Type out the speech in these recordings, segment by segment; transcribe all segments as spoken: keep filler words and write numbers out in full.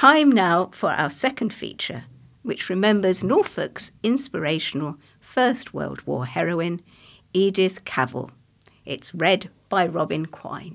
Time now for our second feature, which remembers Norfolk's inspirational First World War heroine, Edith Cavell. It's read by Robin Quine.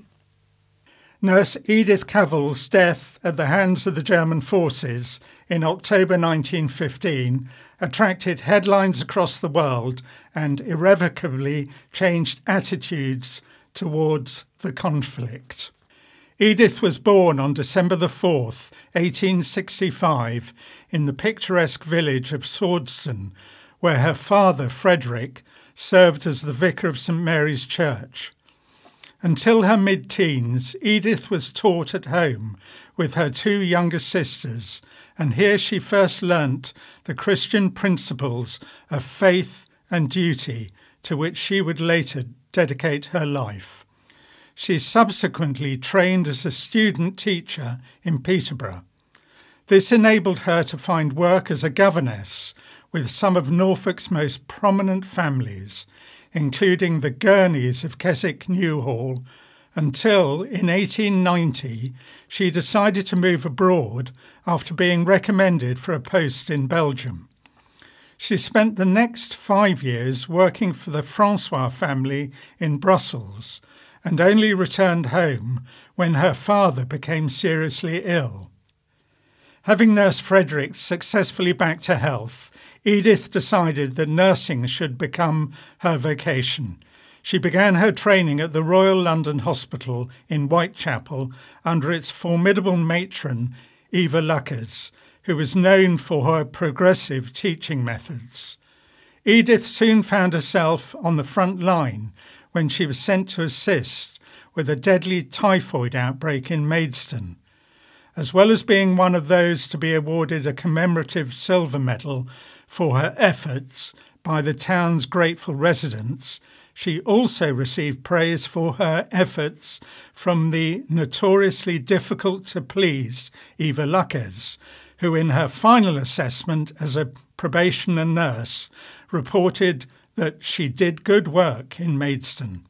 Nurse Edith Cavell's death at the hands of the German forces in October nineteen fifteen attracted headlines across the world and irrevocably changed attitudes towards the conflict. Edith was born on December the fourth, eighteen sixty-five, in the picturesque village of Swordston, where her father, Frederick, served as the vicar of St Mary's Church. Until her mid-teens, Edith was taught at home with her two younger sisters, and here she first learnt the Christian principles of faith and duty to which she would later dedicate her life. She subsequently trained as a student teacher in Peterborough. This enabled her to find work as a governess with some of Norfolk's most prominent families, including the Gurneys of Keswick Newhall, until in eighteen ninety she decided to move abroad after being recommended for a post in Belgium. She spent the next five years working for the Francois family in Brussels and only returned home when her father became seriously ill. Having nursed Frederick successfully back to health, Edith decided that nursing should become her vocation. She began her training at the Royal London Hospital in Whitechapel under its formidable matron, Eva Luckers, who was known for her progressive teaching methods. Edith soon found herself on the front line when she was sent to assist with a deadly typhoid outbreak in Maidstone. As well as being one of those to be awarded a commemorative silver medal for her efforts by the town's grateful residents, she also received praise for her efforts from the notoriously difficult-to-please Eva Luckers, who in her final assessment as a probationer nurse reported that she did good work in Maidstone.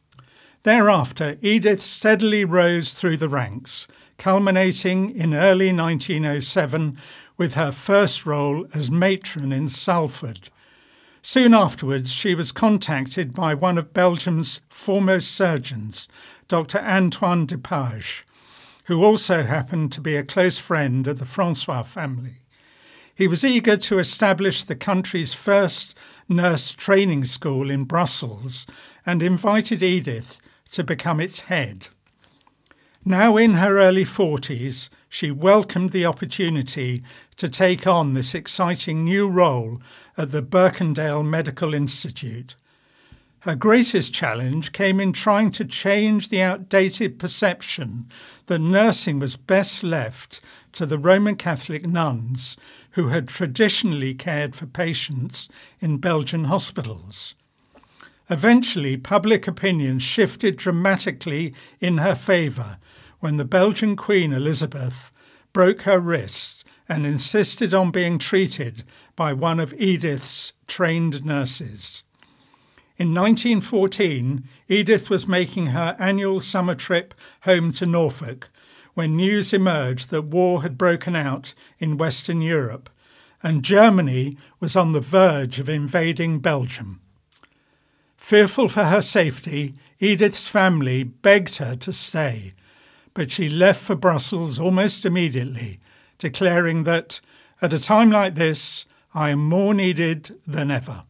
Thereafter, Edith steadily rose through the ranks, culminating in early nineteen oh seven with her first role as matron in Salford. Soon afterwards, she was contacted by one of Belgium's foremost surgeons, Doctor Antoine Depage, who also happened to be a close friend of the Francois family. He was eager to establish the country's first nurse training school in Brussels and invited Edith to become its head. Now in her early forties, she welcomed the opportunity to take on this exciting new role at the Birkendale Medical Institute. Her greatest challenge came in trying to change the outdated perception that nursing was best left to the Roman Catholic nuns who had traditionally cared for patients in Belgian hospitals. Eventually, public opinion shifted dramatically in her favour when the Belgian Queen Elizabeth broke her wrist and insisted on being treated by one of Edith's trained nurses. In nineteen fourteen, Edith was making her annual summer trip home to Norfolk when news emerged that war had broken out in Western Europe and Germany was on the verge of invading Belgium. Fearful for her safety, Edith's family begged her to stay, but she left for Brussels almost immediately, declaring that, at a time like this, I am more needed than ever.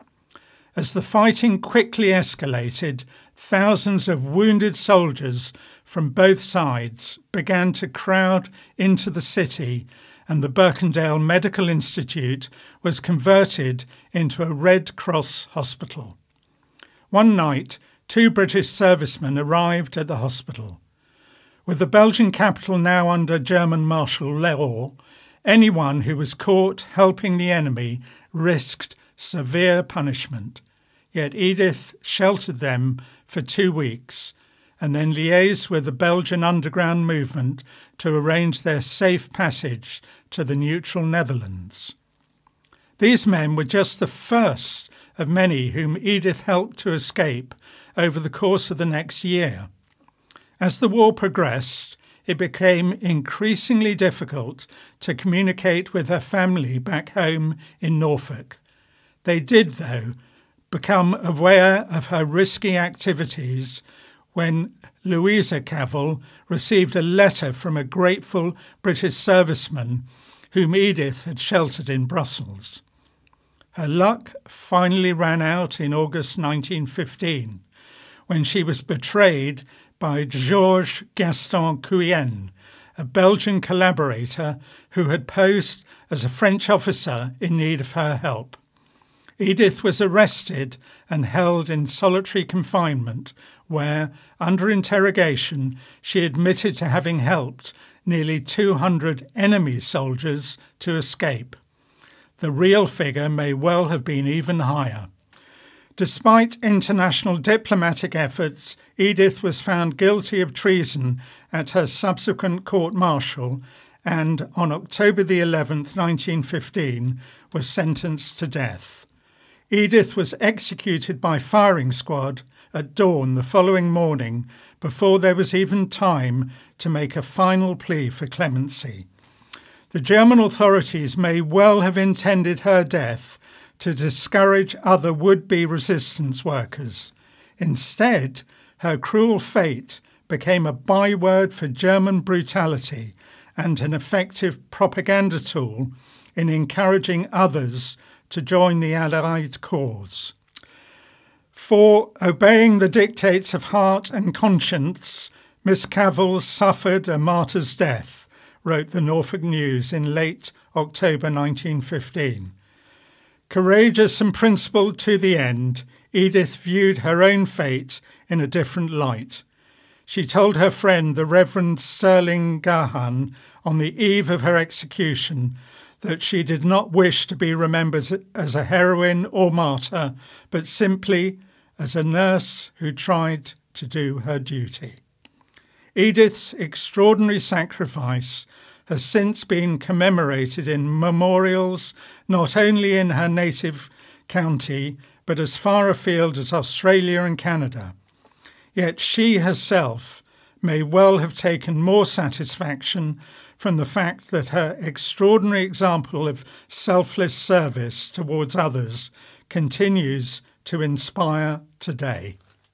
As the fighting quickly escalated, thousands of wounded soldiers from both sides began to crowd into the city, and the Birkendale Medical Institute was converted into a Red Cross hospital. One night, two British servicemen arrived at the hospital. With the Belgian capital now under German martial law, anyone who was caught helping the enemy risked severe punishment. Yet Edith sheltered them for two weeks and then liaised with the Belgian underground movement to arrange their safe passage to the neutral Netherlands. These men were just the first of many whom Edith helped to escape over the course of the next year. As the war progressed, it became increasingly difficult to communicate with her family back home in Norfolk. They did, though, become aware of her risky activities when Louisa Cavell received a letter from a grateful British serviceman whom Edith had sheltered in Brussels. Her luck finally ran out in August nineteen fifteen, when she was betrayed by Georges Gaston Cuyenne, a Belgian collaborator who had posed as a French officer in need of her help. Edith was arrested and held in solitary confinement, where, under interrogation, she admitted to having helped nearly two hundred enemy soldiers to escape. The real figure may well have been even higher. Despite international diplomatic efforts, Edith was found guilty of treason at her subsequent court-martial and, on October the eleventh, nineteen fifteen, was sentenced to death. Edith was executed by firing squad at dawn the following morning, before there was even time to make a final plea for clemency. The German authorities may well have intended her death to discourage other would-be resistance workers. Instead, her cruel fate became a byword for German brutality and an effective propaganda tool in encouraging others to join the Allied cause. For obeying the dictates of heart and conscience, Miss Cavell suffered a martyr's death, wrote the Norfolk News in late October nineteen fifteen. Courageous and principled to the end, Edith viewed her own fate in a different light. She told her friend, the Reverend Sterling Gahan, on the eve of her execution, that she did not wish to be remembered as a heroine or martyr, but simply as a nurse who tried to do her duty. Edith's extraordinary sacrifice has since been commemorated in memorials not only in her native county, but as far afield as Australia and Canada. Yet she herself may well have taken more satisfaction from the fact that her extraordinary example of selfless service towards others continues to inspire today.